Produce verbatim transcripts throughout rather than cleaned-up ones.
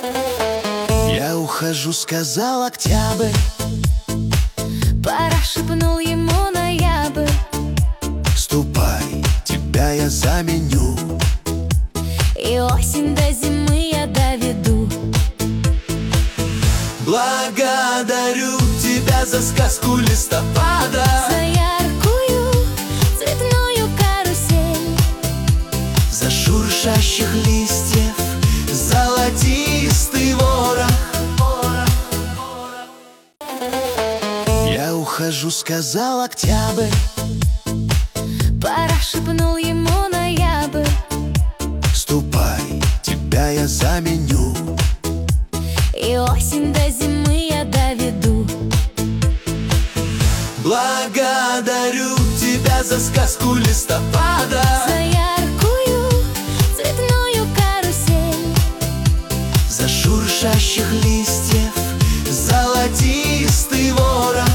Я ухожу, сказал октябрь, пора, шепнул ему ноябрь. ступай, тебя я заменю, И осень до зимы я доведу. благодарю тебя за сказку листопада, За яркую цветную карусель, за шуршащих листьев золотистый ворох. Я ухожу, сказал октябрь, пора, шепнул ему ноябрь. ступай, тебя я заменю, И осень до зимы я доведу. благодарю тебя за сказку листопада, За яркую цветную карусель, за шуршащих листьев золотистый ворох.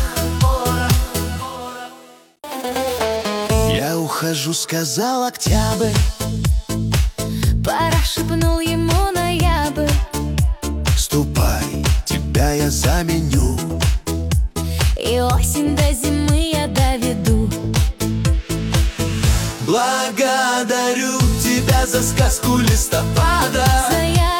Я ухожу, сказал октябрь, пора, шепнул ему ноябрь. ступай, тебя я заменю, И осень до зимы я доведу. благодарю тебя за сказку листопада, За